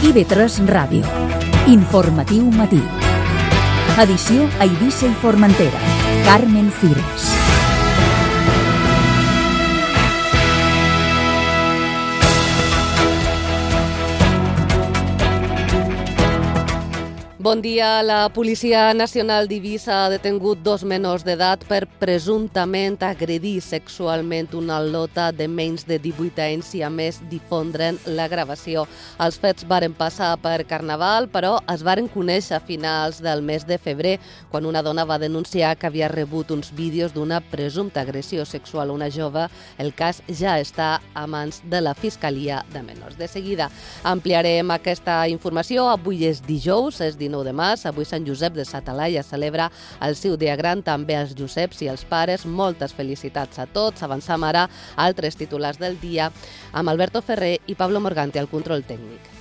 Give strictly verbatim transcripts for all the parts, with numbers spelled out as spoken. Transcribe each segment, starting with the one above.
I V tres Ràdio. Informatiu matí. Edició a Eivissa i Formentera. Carmen Fires. Bon dia. La Policia Nacional d'Eivissa ha detengut dos menors d'edat per presumptament agredir sexualment una al·lota de menys de divuit anys i a més difondre'n la gravació. Els fets varen passar per Carnaval, però es varen conèixer a finals del mes de febrer, quan una dona va denunciar que havia rebut uns vídeos d'una presumpta agressió sexual a una jove. El cas ja està a mans de la Fiscalia de Menors. De seguida ampliarem aquesta informació. Avui és dijous, és dinou de març, avui Sant Josep de sa Talaia celebra el seu dia gran, també als Joseps i els pares. Moltes felicitats a tots. Avançam ara a altres titulars del dia amb Alberto Ferrer i Pablo Morgante al control tècnic.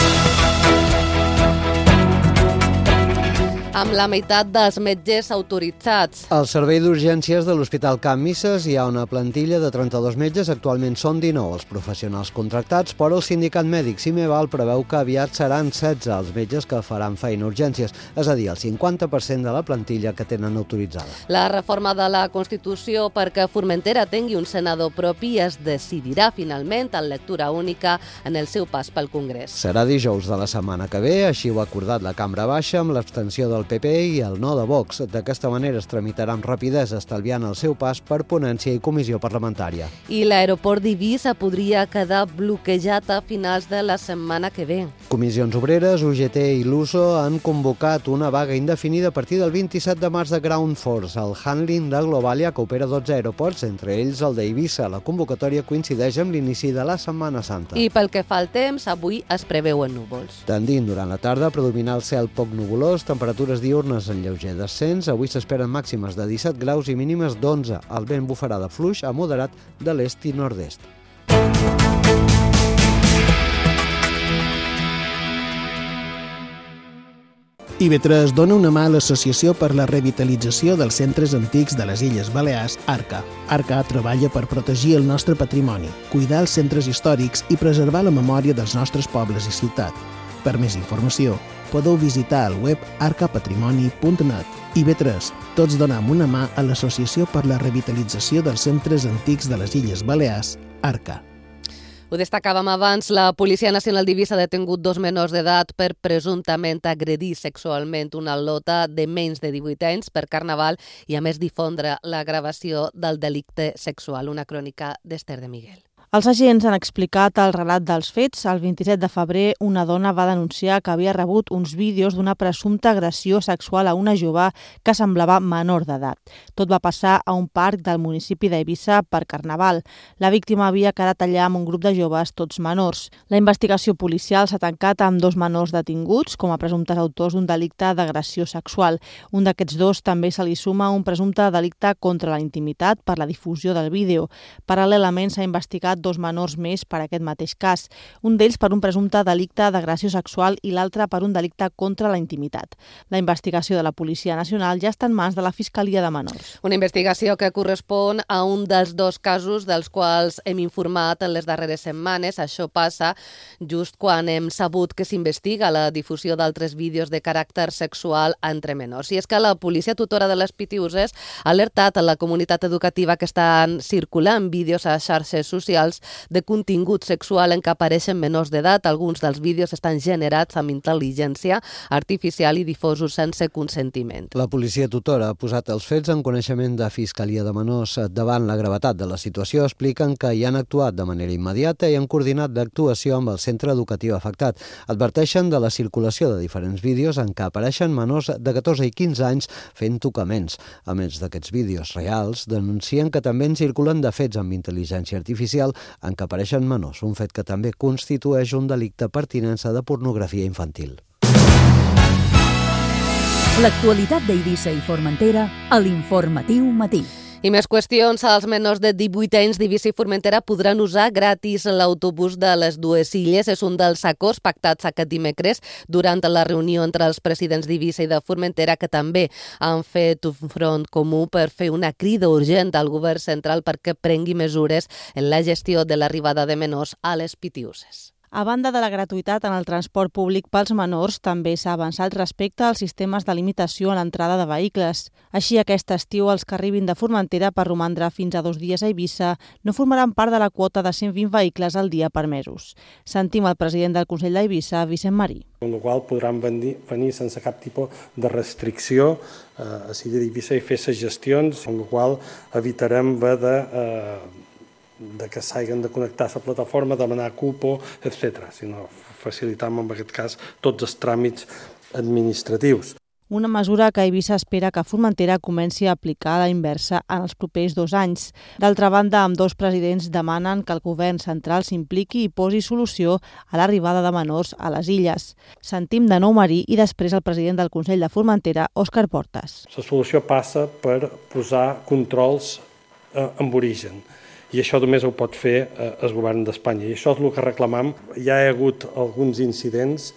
Amb la meitat dels metges autoritzats. Al servei d'urgències de l'Hospital Can Misses hi ha una plantilla de trenta-dos metges, actualment són dinou els professionals contractats, però el sindicat mèdic Cimeval preveu que aviat seran setze els metges que faran feina a urgències, és a dir, el cinquanta per cent de la plantilla que tenen autoritzada. La reforma de la Constitució perquè Formentera tingui un senador propi es decidirà finalment en lectura única en el seu pas pel Congrés. Serà dijous de la setmana que ve, així ho ha acordat la Cambra Baixa amb l'abstenció del P P i el no de Vox. D'aquesta manera es tramitarà amb rapidesa, estalviant el seu pas per ponència i comissió parlamentària. I l'aeroport d'Eivissa podria quedar bloquejat a finals de la setmana que ve. Comissions Obreres, U G T i l'U S O han convocat una vaga indefinida a partir del vint-i-set de març de Ground Force, el handling de Globalia, que opera dotze aeroports, entre ells el d'Eivissa. La convocatòria coincideix amb l'inici de la Setmana Santa. I pel que fa al temps, avui es preveuen núvols. Tendint durant la tarda a predominar el cel poc nuvolós, temperatures diurnes en lleuger descens. Avui s'esperen màximes de disset graus i mínimes d'onze. El vent bufarà de fluix a moderat de l'est i nord-est. I V tres dona una mà a l'Associació per la Revitalització dels Centres Antics de les Illes Balears, ARCA. ARCA treballa per protegir el nostre patrimoni, cuidar els centres històrics i preservar la memòria dels nostres pobles i ciutats. Per més informació, podeu visitar el web arca patrimoni punt net. I V tres, tots donem una mà a l'Associació per la Revitalització dels Centres Antics de les Illes Balears, ARCA. Ho destacàvem abans, la Policia Nacional d'Eivissa ha detengut dos menors d'edat per presumptament agredir sexualment una al·lota de menys de divuit anys per Carnaval i a més difondre la gravació del delicte sexual. Una crònica d'Ester de Miguel. Els agents han explicat el relat dels fets. El vint-i-set de febrer, una dona va denunciar que havia rebut uns vídeos d'una presumpta agressió sexual a una jove que semblava menor d'edat. Tot va passar a un parc del municipi d'Eivissa per Carnaval. La víctima havia quedat allà amb un grup de joves, tots menors. La investigació policial s'ha tancat amb dos menors detinguts com a presumptes autors d'un delicte d'agressió sexual. Un d'aquests dos també se li suma un presumpte delicte contra la intimitat per la difusió del vídeo. Paral·lelament s'ha investigat dos menors més per aquest mateix cas, un d'ells per un presumpte delicte d'agressió sexual i l'altre per un delicte contra la intimitat. La investigació de la Policia Nacional ja està en mans de la Fiscalia de Menors. Una investigació que correspon a un dels dos casos dels quals hem informat en les darreres setmanes. Això passa just quan hem sabut que s'investiga la difusió d'altres vídeos de caràcter sexual entre menors. I és que la policia tutora de les Pitiuses ha alertat a la comunitat educativa que estan circulant vídeos a xarxes socials de contingut sexual en què apareixen menors d'edat. Alguns dels vídeos estan generats amb intel·ligència artificial i difosos sense consentiment. La policia tutora ha posat els fets en coneixement de Fiscalia de Menors. Davant la gravetat de la situació, expliquen que hi han actuat de manera immediata i han coordinat l'actuació amb el centre educatiu afectat. Adverteixen de la circulació de diferents vídeos en què apareixen menors de catorze i quinze anys fent tocaments. A més d'aquests vídeos reals, denuncien que també en circulen de fets amb intel·ligència artificial en què apareixen menors, un fet que també constitueix un delicte per tinença de pornografia infantil. L'actualitat d'Eivissa i Formentera a l'Informatiu Matí. I més qüestions. Els menors de divuit anys d'Eivissa i Formentera podran usar gratis l'autobús de les dues illes. És un dels acords pactats aquest dimecres durant la reunió entre els presidents d'Eivissa i de Formentera, que també han fet un front comú per fer una crida urgent al govern central perquè prengui mesures en la gestió de l'arribada de menors a les Pitiuses. A banda de la gratuïtat en el transport públic pels menors, també s'ha avançat respecte als sistemes de limitació a l'entrada de vehicles. Així, aquest estiu, els que arribin de Formentera per romandre fins a dos dies a Eivissa no formaran part de la quota de cent vint vehicles al dia permesos. Sentim el president del Consell d'Eivissa, Vicent Marí. Amb la qual podran venir, venir sense cap tipus de restricció eh, a l'illa d'Eivissa i fer les gestions, amb la qual evitarem haver de, eh, de que s'hagin de connectar a la plataforma, demanar cupo, etcètera, sinó facilitam en aquest cas tots els tràmits administratius. Una mesura que Eivissa espera que Formentera comenci a aplicar a la inversa en els propers dos anys. D'altra banda, ambdós presidents demanen que el govern central s'impliqui i posi solució a l'arribada de menors a les illes. Sentim de nou Marí i després el president del Consell de Formentera, Òscar Portas. La solució passa per posar controls eh, amb origen. I això només ho pot fer eh, el govern d'Espanya. I això és el que reclamam. Ja hi ha hagut alguns incidents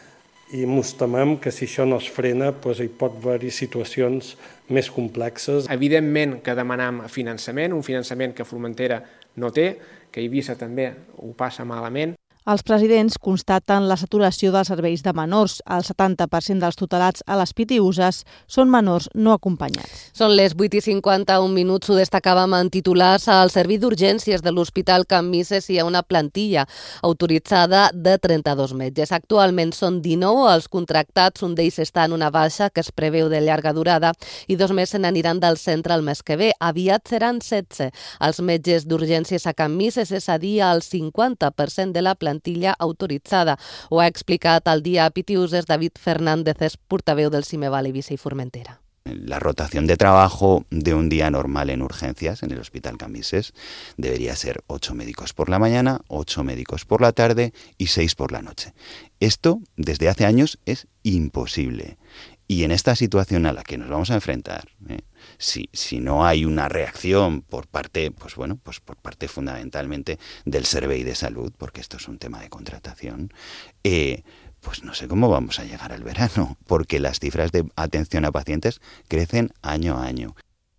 i mos temem que si això no es frena doncs hi pot haver-hi situacions més complexes. Evidentment que demanam finançament, un finançament que Formentera no té, que Eivissa també ho passa malament. Els presidents constaten la saturació dels serveis de menors. El setanta per cent dels tutelats a les Pitiüses són menors no acompanyats. Són les vuit i cinquanta-un minuts, ho destacàvem en titulars. Al servei d'urgències de l'Hospital Can Misses hi ha una plantilla autoritzada de trenta-dos metges. Actualment són dinou els contractats, un d'ells està en una baixa que es preveu de llarga durada i dos més se n'aniran del centre el mes que ve. Aviat seran setze. Els metges d'urgències a Can Misses, és a dir, el cinquanta per cent de la plantilla autoritzada. Ho ha explicat al Dia Pitiüses David Fernández, es portaveu del Cimeval Eivissa i Formentera. La rotación de trabajo de un día normal en urgencias en el Hospital Can Misses debería ser ocho médicos por la mañana, ocho médicos por la tarde y seis por la noche. Esto, desde hace años, es imposible. Y en esta situación a la que nos vamos a enfrentar, ¿eh? si, si no hay una reacción por parte, pues bueno, pues por parte fundamentalmente del Servei de Salud, porque esto es un tema de contratación, eh, pues no sé cómo vamos a llegar al verano, porque las cifras de atención a pacientes crecen año a año.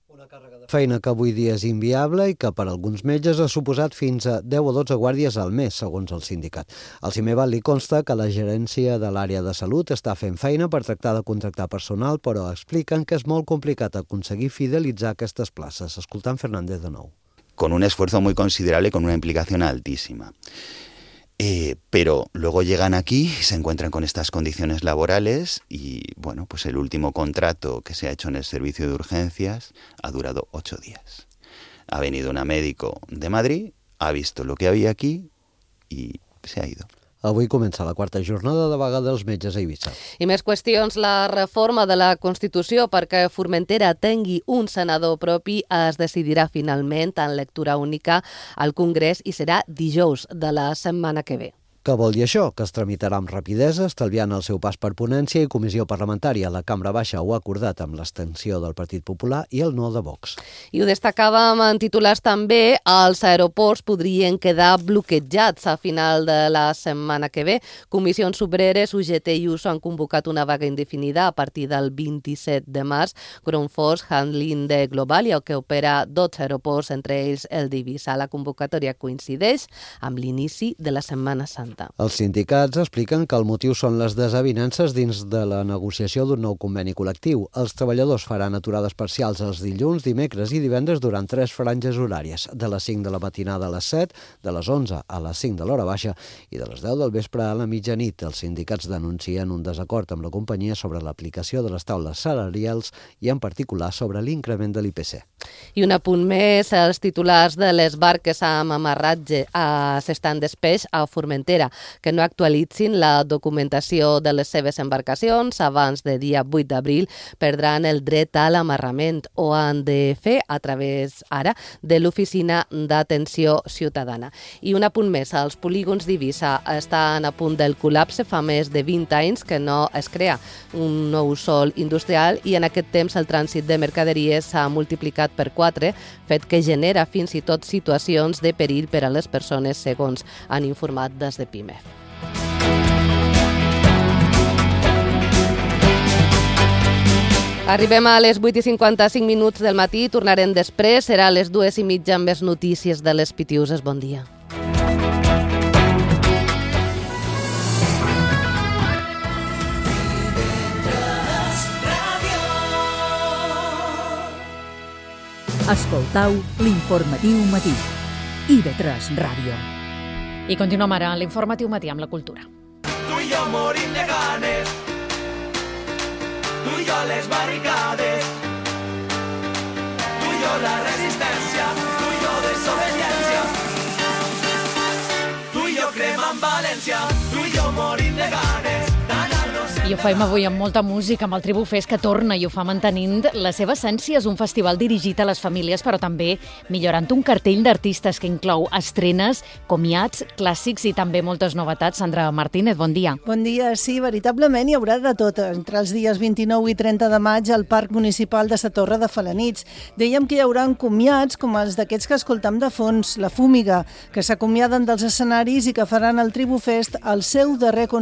Feina que avui dia és inviable i que per alguns metges ha suposat fins a deu o dotze guàrdies al mes, segons el sindicat. Al Cimeval li consta que la gerència de l'àrea de salut està fent feina per tractar de contractar personal, però expliquen que és molt complicat aconseguir fidelitzar aquestes places. Escoltant Fernández de nou. Con un esfuerzo muy considerable, con una implicación altísima. Eh, pero luego llegan aquí y se encuentran con estas condiciones laborales y, bueno, pues el último contrato que se ha hecho en el servicio de urgencias ha durado ocho días. Ha venido una médico de Madrid, ha visto lo que había aquí y se ha ido. Avui comença la quarta jornada de vaga dels metges a Eivissa. I més qüestions. La reforma de la Constitució perquè Formentera tingui un senador propi es decidirà finalment en lectura única al Congrés i serà dijous de la setmana que ve. Què vol dir això? Que es tramitarà amb rapidesa, estalviant el seu pas per ponència i comissió parlamentària. La Cambra Baixa ho ha acordat amb l'abstenció del Partit Popular i el no de Vox. I ho destacàvem en titulars també, els aeroports podrien quedar bloquejats a final de la setmana que ve. Comissions Obreres, U G T i U S O han convocat una vaga indefinida a partir del vint-i-set de març. Grundfos, Handling de Globalia, que opera dotze aeroports, entre ells el d'Eivissa. La convocatòria coincideix amb l'inici de la Setmana Santa. Els sindicats expliquen que el motiu són les desavinences dins de la negociació d'un nou conveni col·lectiu. Els treballadors faran aturades parcials els dilluns, dimecres i divendres durant tres franges horàries, de les cinc de la matinada a les set, de les onze a les cinc de l'hora baixa i de les deu del vespre a la mitjanit. Els sindicats denuncien un desacord amb la companyia sobre l'aplicació de les taules salarials i en particular sobre l'increment de l'I P C. I un apunt més, els titulars de les barques amb amarratge a s'estan despeix a Formentera, que no actualitzin la documentació de les seves embarcacions abans de dia vuit d'abril perdran el dret a l'amarrament. Ho han de fer a través ara de l'Oficina d'Atenció Ciutadana. I un apunt més, els polígons d'Eivissa estan a punt del col·lapse. Fa més de vint anys que no es crea un nou sòl industrial i en aquest temps el trànsit de mercaderies s'ha multiplicat per quatre, fet que genera fins i tot situacions de perill per a les persones, segons han informat des de PIMEF. Arribem a les vuit i cinquanta-cinc minuts del matí, tornarem després, serà a les dues i mitja amb més notícies de les Pitiüses. Bon dia. Escoltau l'informatiu matí. I ve tres Ràdio. I continuem ara a l'informatiu matí amb la cultura. Tu i jo morim de ganes, tu i jo les barricades, tu i jo la resistència, tu i jo desobediència, tu i jo cremant València, tu i jo morim de ganes. I ho fem avui amb molta música, amb el Tribu Fest que torna i ho fa mantenint la seva essència. És un festival dirigit a les famílies, però també millorant un cartell d'artistes que inclou estrenes, comiats, clàssics i també moltes novetats. Sandra Martínez, bon dia. Bon dia, sí, veritablement hi haurà de tot. Entre els dies vint-i-nou i trenta de maig al Parc Municipal de Sa Torre de Felanitx. Dèiem que hi haurà comiats com els d'aquests que escoltam de fons, La Fúmiga, que s'acomiaden dels escenaris i que faran el Tribu Fest al seu darrer concert